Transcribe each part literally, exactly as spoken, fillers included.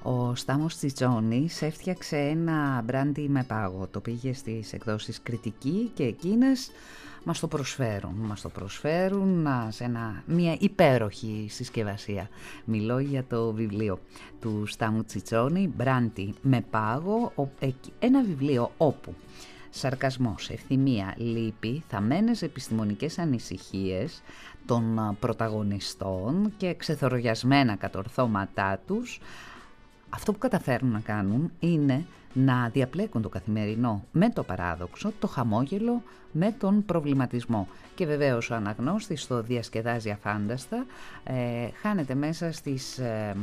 Ο Στάμος Τσιτσόνης έφτιαξε ένα μπράντι με πάγο. Το πήγε στις εκδόσεις Κριτική και εκείνες μας το προσφέρουν. Μας το προσφέρουν σε ένα, μια υπέροχη συσκευασία. Μιλώ για το βιβλίο του Στάμου Τσιτσόνη, «Μπράντι με πάγο», ένα βιβλίο όπου σαρκασμός, ευθυμία, λύπη, θαμμένες επιστημονικές ανησυχίες των πρωταγωνιστών και ξεθοριασμένα κατορθώματά τους, αυτό που καταφέρουν να κάνουν είναι να διαπλέκουν το καθημερινό με το παράδοξο, το χαμόγελο με τον προβληματισμό. Και βεβαίως ο αναγνώστης το διασκεδάζει αφάνταστα, ε, χάνεται μέσα στις... Ε,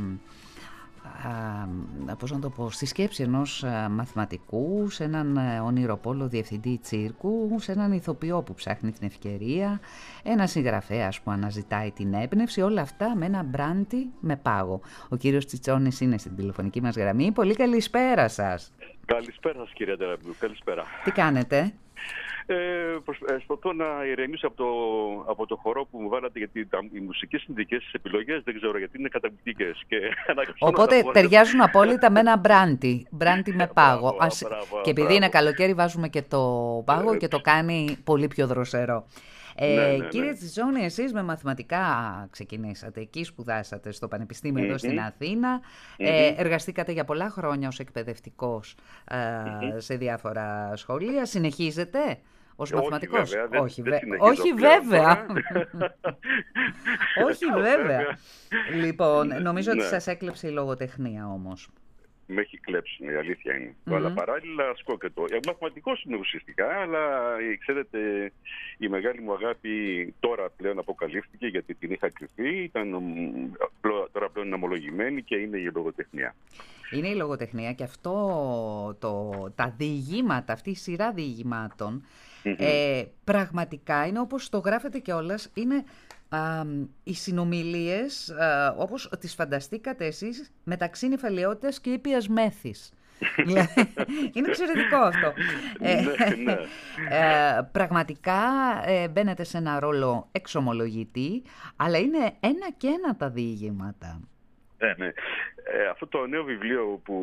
Α, πώς να το πω, στη σκέψη ενός μαθηματικού, σε έναν ονειροπόλο διευθυντή τσίρκου, σε έναν ηθοποιό που ψάχνει την ευκαιρία, ένα συγγραφέας που αναζητάει την έμπνευση, όλα αυτά με ένα μπράντι με πάγο. Ο κύριος Τσιτσόνης είναι στην τηλεφωνική μας γραμμή. Πολύ καλησπέρα σας. Καλησπέρα σας κυρία Τεραπιού, καλησπέρα. Τι κάνετε? Ε, προσπαθώ να ηρεμήσω από το, από το χορό που μου βάλατε, γιατί τα, οι μουσικές συνδικές τις επιλογές δεν ξέρω γιατί είναι καταπληκτικές. Και οπότε ταιριάζουν απόλυτα με ένα μπράντι, μπράντι με πάγο. Μπράβο, Ας... μπράβο, και επειδή μπράβο. είναι καλοκαίρι βάζουμε και το πάγο ε, και το κάνει πολύ πιο δροσερό. Ε, ναι, ναι, κύριε ναι. Τσιτσόνη, εσείς με μαθηματικά ξεκινήσατε, εκεί σπουδάσατε στο Πανεπιστήμιο Mm-hmm. εδώ στην Αθήνα, Mm-hmm. ε, εργαστήκατε για πολλά χρόνια ως εκπαιδευτικός ε, Mm-hmm. σε διάφορα σχολεία, συνεχίζετε ως μαθηματικός? Όχι βέβαια, δεν, Όχι, δεν βε... συνεχίζω Όχι πλέον βέβαια. τώρα. Όχι βέβαια. Λοιπόν, νομίζω ότι Ναι. σας έκλεψε η λογοτεχνία όμως. Με έχει κλέψει, η αλήθεια είναι. Mm-hmm. Αλλά παράλληλα ασκώ και το. Μαθηματικός είμαι ουσιαστικά, αλλά ξέρετε, η μεγάλη μου αγάπη τώρα πλέον αποκαλύφθηκε, γιατί την είχα κρυφεί. Ήταν, τώρα πλέον είναι ομολογημένη και είναι η λογοτεχνία. Είναι η λογοτεχνία και αυτό το, τα διηγήματα, αυτή η σειρά διηγημάτων, mm-hmm. ε, πραγματικά είναι όπως το γράφετε κιόλας, είναι α, οι συνομιλίες α, όπως τις φανταστήκατε εσείς μεταξύ νυφαλιότητας και ήπιας μέθης. Είναι εξαιρετικό αυτό. Ναι, ναι. ε, πραγματικά ε, μπαίνετε σε ένα ρόλο εξομολογητή, αλλά είναι ένα και ένα τα διηγήματα. Ναι, ναι. Ε, αυτό το νέο βιβλίο που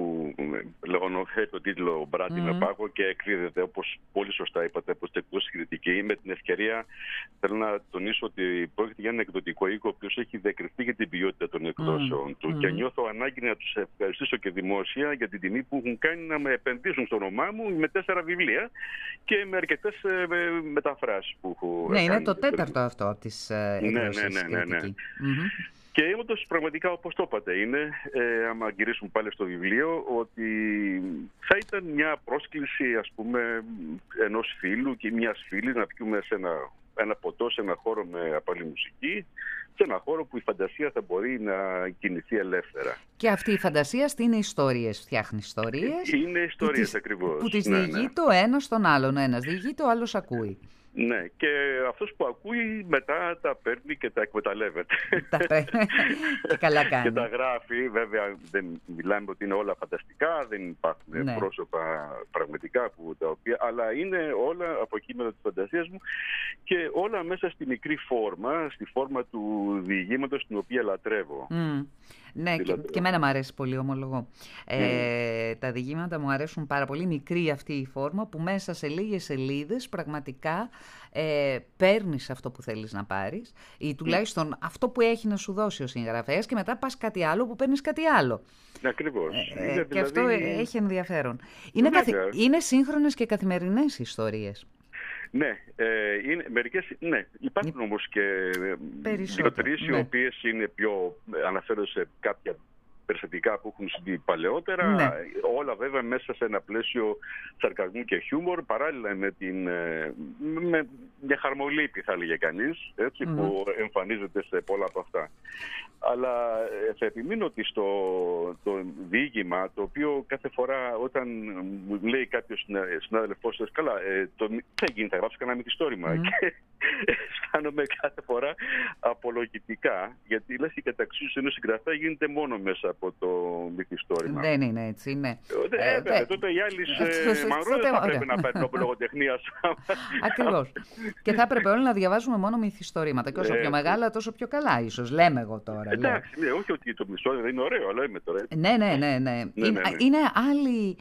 έχει τον τίτλο «Μπράντι mm. με πάγο» και εκδίδεται, όπως πολύ σωστά είπατε, από την εκδόση Κριτική. Με την ευκαιρία θέλω να τονίσω ότι πρόκειται για ένα εκδοτικό οίκο ο οποίος έχει διακριθεί για την ποιότητα των εκδόσεων mm. του mm. και νιώθω ανάγκη να τους ευχαριστήσω και δημόσια για την τιμή που έχουν κάνει να με επενδύσουν στο όνομά μου με τέσσερα βιβλία και με αρκετές μεταφράσεις που έχω. Ναι, είναι το τέταρτο αυτό από τις εκδόσεις ναι, ναι, ναι, ναι, ναι. Κριτική. Mm-hmm. Και όντως πραγματικά, όπως το είπατε, είναι, ε, άμα γυρίσουμε πάλι στο βιβλίο, ότι θα ήταν μια πρόσκληση, ας πούμε, ενός φίλου και μιας φίλης να πιούμε σε ένα, ένα ποτό, σε ένα χώρο με απαλή μουσική, σε ένα χώρο που η φαντασία θα μπορεί να κινηθεί ελεύθερα. Και αυτή η φαντασία στείνει ιστορίες, φτιάχνει ιστορίες. Είναι ιστορίες τις, ακριβώς. Που τις ναι, διηγεί ναι. το ένας τον άλλον. Ο ένας διηγεί, το άλλος ακούει. Ναι, και αυτός που ακούει μετά τα παίρνει και τα εκμεταλλεύεται. Τα παίρνει και καλά κάνει. Και τα γράφει, βέβαια δεν μιλάμε ότι είναι όλα φανταστικά, δεν υπάρχουν ναι. πρόσωπα πραγματικά που τα οποία, αλλά είναι όλα από κείμενα της φαντασίας μου και όλα μέσα στη μικρή φόρμα, στη φόρμα του διηγήματος την οποία λατρεύω. Mm. Ναι, και, και εμένα μου αρέσει πολύ, ομολογώ. Mm. Ε, τα διηγήματα μου αρέσουν πάρα πολύ. Μικρή αυτή η φόρμα που μέσα σε λίγες σελίδες πραγματικά ε, παίρνεις αυτό που θέλεις να πάρεις ή τουλάχιστον mm. αυτό που έχει να σου δώσει ο συγγραφέας και μετά πας κάτι άλλο που παίρνεις κάτι άλλο. Ακριβώς. Ε, είναι και δηλαδή... αυτό έχει ενδιαφέρον. Είναι, καθη... είναι σύγχρονες και καθημερινές ιστορίες. Ναι, ε, είναι, μερικές, ναι, υπάρχουν όμως και δύο τρεις οι οποίες είναι πιο, αναφέρω σε κάποια περιστατικά που έχουν συμβεί παλαιότερα, ναι. όλα βέβαια μέσα σε ένα πλαίσιο σαρκασμού και χιούμορ, παράλληλα με, την, με μια χαρμολύπη θα έλεγε κανείς, έτσι, mm. που εμφανίζεται σε πολλά από αυτά. Αλλά θα επιμείνω ότι στο το διήγημα, το οποίο κάθε φορά όταν μου λέει κάποιος συνάδελφός σας, καλά, ε, το, τι θα γίνει, θα γράψω κανένα μυθιστόρημα. Mm. Και αισθάνομαι κάθε φορά απολογητικά, γιατί λες η καταξίωση ενός συγγραφέα γίνεται μόνο μέσα από το μυθιστόρημα. Δεν είναι έτσι, ναι. Ε, ε, βέβαια, τότε η Άλλη Μανρό δεν θα πρέπει να παίρνει Νόμπελ λογοτεχνίας. Ακριβώς. Και θα έπρεπε όλοι να διαβάζουμε μόνο μυθιστορήματα. Και όσο πιο μεγάλα, τόσο πιο καλά, ίσως. Λέμε εγώ τώρα. Εντάξει, ναι, όχι ότι το μυθιστόρημα δεν είναι ωραίο, αλλά είμαι τώρα. Ναι, ναι, ναι. ναι. Είναι άλλη.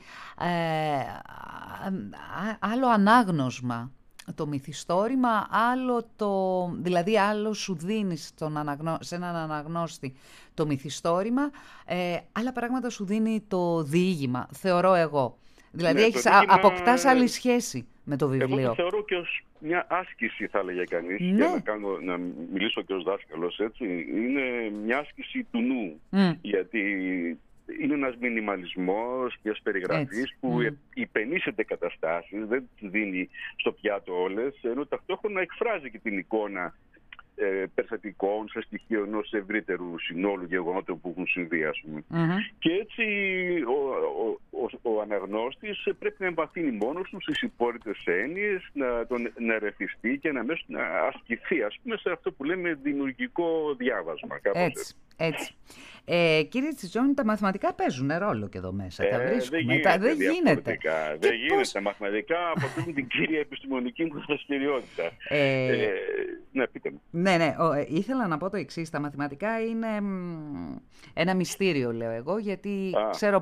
Άλλο ανάγνωσμα το μυθιστόρημα, άλλο το, δηλαδή άλλο σου δίνει στον αναγνώ, σε έναν αναγνώστη το μυθιστόρημα, ε, άλλα πράγματα σου δίνει το διήγημα, θεωρώ εγώ. Δηλαδή ναι, έχεις, διήγημα... αποκτάς άλλη σχέση με το βιβλίο. Εγώ το θεωρώ και ως μια άσκηση, θα έλεγε κανείς, ναι. για να, κάνω, να μιλήσω και ως δάσκαλος, έτσι. Είναι μια άσκηση του νου, mm. γιατί είναι ένας μινιμαλισμός και ως περιγραφής που mm. υπενήσεται καταστάσεις, δεν τις δίνει στο πιάτο όλες, ενώ ταυτόχρονα εκφράζει και την εικόνα ε, περιστατικών σε στοιχείο ενός ευρύτερου συνόλου γεγονότων που έχουν συμβεί, ας πούμε. Mm-hmm. Και έτσι ο, ο, ο, ο αναγνώστης πρέπει να εμβαθύνει μόνος του στις υπόρρητες έννοιες, να τον να ερεθιστεί και να, μέσα, να ασκηθεί, ας πούμε, σε αυτό που λέμε δημιουργικό διάβασμα. Κάπως έτσι. Έτσι. Ε, κύριε Τσιτσόνη, τα μαθηματικά παίζουν ρόλο και εδώ μέσα. Ε, τα βρίσκουμε. Δεν γίνεται. Τα, δεν γίνεται. Δεν γίνεται. Πώς... Τα μαθηματικά αποτελούν την κύρια επιστημονική μου δραστηριότητα. Ε, ε, ναι, πείτε μου. Ναι, ναι. Ο, ε, ήθελα να πω το εξής. Τα μαθηματικά είναι μ, ένα μυστήριο, λέω εγώ, γιατί Α, ξέρω...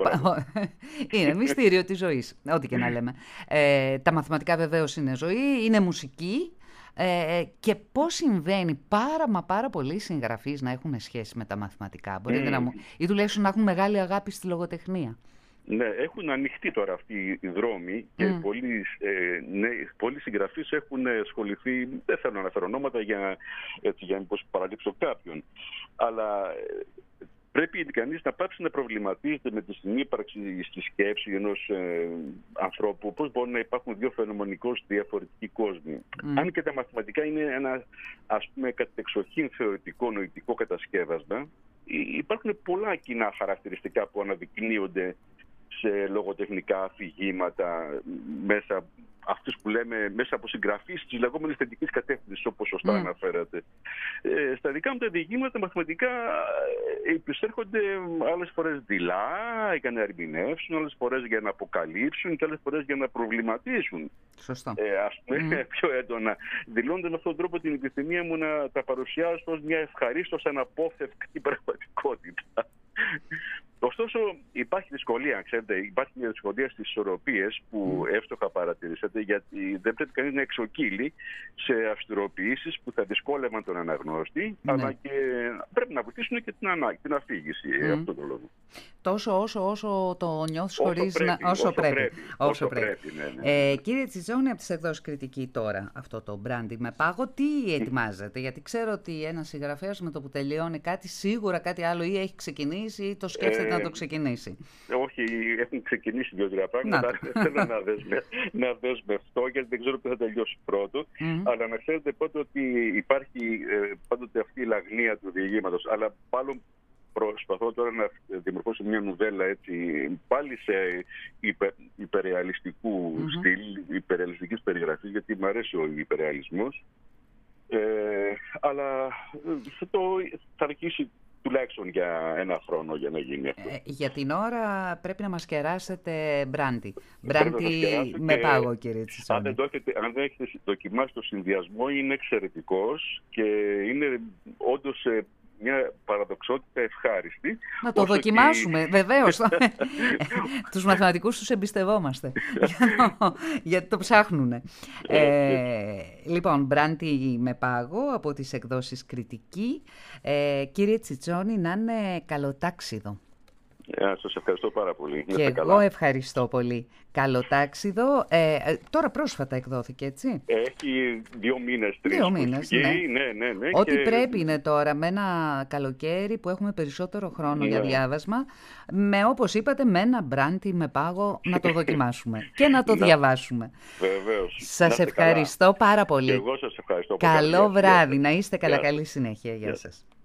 είναι μυστήριο της ζωής, ό,τι και να λέμε. Ε, τα μαθηματικά βεβαίως είναι ζωή, είναι μουσική. Ε, και πώς συμβαίνει πάρα μα πάρα πολλοί συγγραφείς να έχουν σχέση με τα μαθηματικά, μπορείτε mm. να μου... ή τουλάχιστον να έχουν μεγάλη αγάπη στη λογοτεχνία. Ναι, έχουν ανοιχτεί τώρα αυτοί οι δρόμοι και mm. πολλοί, ε, ναι, πολλοί συγγραφείς έχουν ασχοληθεί, δεν θέλω να αναφέρω ονόματα για, έτσι, για μήπως παραλείψω κάποιον, αλλά πρέπει κανείς να πάψει να προβληματίζεται με τη συνύπαρξη στη σκέψη ενός ε, ανθρώπου, πώς μπορούν να υπάρχουν δύο φαινομενικώς διαφορετικοί κόσμοι. Mm. Αν και τα μαθηματικά είναι ένα, ας πούμε, κατεξοχήν θεωρητικό νοητικό κατασκεύασμα, υπάρχουν πολλά κοινά χαρακτηριστικά που αναδεικνύονται σε λογοτεχνικά αφηγήματα, μέσα αυτούς που λέμε μέσα από συγγραφείς της λεγόμενης θετικής κατεύθυνσης, όπως σωστά mm. αναφέρατε. Ε, στα δικά μου τα διηγήματα μαθηματικά επισέρχονται άλλες φορές δειλά για να ερμηνεύσουν, άλλες φορές για να αποκαλύψουν και άλλες φορές για να προβληματίσουν. Σωστά. Ε, ας πούμε mm. πιο έντονα, δηλώνοντας με αυτόν τον τρόπο την επιθυμία μου να τα παρουσιάσω ως μια ευχαρίστως αναπόφευκτη πραγματικότητα. Ωστόσο, υπάρχει δυσκολία, ξέρετε, υπάρχει μια δυσκολία στις ισορροπίες που mm. εύστοχα παρατηρήσατε, γιατί δεν πρέπει κανείς να εξοκύλει σε αυστηροποιήσεις που θα δυσκόλευαν τον αναγνώστη, mm. αλλά και πρέπει να βοηθήσουν και την, ανά, την αφήγηση mm. αυτόν τον λόγο. Τόσο όσο, όσο το νιώθεις χωρίς να... Όσο, όσο πρέπει. πρέπει. Όσο, όσο πρέπει. πρέπει ναι, ναι. Ε, κύριε Τσιτσόνη, από τις εκδόσεις Κριτική τώρα, αυτό το branding με πάγο, τι ετοιμάζετε? Γιατί ξέρω ότι ένας συγγραφέας με το που τελειώνει κάτι, σίγουρα κάτι άλλο ή έχει ξεκινήσει ή το σκέφτεται ε, να το ξεκινήσει. Όχι, έχουν ξεκινήσει δύο-τρία πράγματα. Θέλω να, δεσμε, να δεσμευτώ, γιατί δεν ξέρω ποιο θα τελειώσει πρώτο. Mm-hmm. Αλλά να ξέρετε πότε ότι υπάρχει ε, πάντοτε αυτή η λαγνία του διηγήματος. Αλλά πάλι προσπαθώ τώρα να δημιουργήσω μια νουβέλα έτσι, πάλι σε υπε, υπερρεαλιστικού mm-hmm. στυλ, υπερρεαλιστικής περιγραφής, γιατί μου αρέσει ο υπερρεαλισμός. Ε, αλλά θα, το, θα αρχίσει τουλάχιστον για ένα χρόνο για να γίνει αυτό. Ε, για την ώρα πρέπει να μας κεράσετε μπράντι. Μπράντι με πάγο, κύριε Τσιτσόνη. Αν δεν, το έχετε, αν δεν έχετε δοκιμάσει το συνδυασμό, είναι εξαιρετικός και είναι όντως μια παραδοξότητα ευχάριστη. Να το δοκιμάσουμε, και... βεβαίως. Τους μαθηματικούς τους εμπιστευόμαστε. Γιατί το ψάχνουν. ε, λοιπόν, μπράντι με πάγο από τις εκδόσεις Κριτική. Ε, κύριε Τσιτσόνη, να είναι καλοτάξιδο. Ε, σας ευχαριστώ πάρα πολύ. Και εγώ καλά. Ευχαριστώ πολύ. Καλοτάξιδο. Ε, τώρα πρόσφατα εκδόθηκε, έτσι. Έχει δύο μήνες, τρεις. Δύο μήνες, ναι. ναι, ναι, ναι. Ό,τι και... πρέπει είναι τώρα με ένα καλοκαίρι που έχουμε περισσότερο χρόνο ναι. για διάβασμα, με όπως είπατε με ένα μπράντι με πάγο να το δοκιμάσουμε και να το διαβάσουμε. Βεβαίως. Σας ευχαριστώ καλά. πάρα πολύ. Και εγώ σας ευχαριστώ. Καλό βράδυ. Να είστε καλά. Καλή συνέχεια. Γεια σας.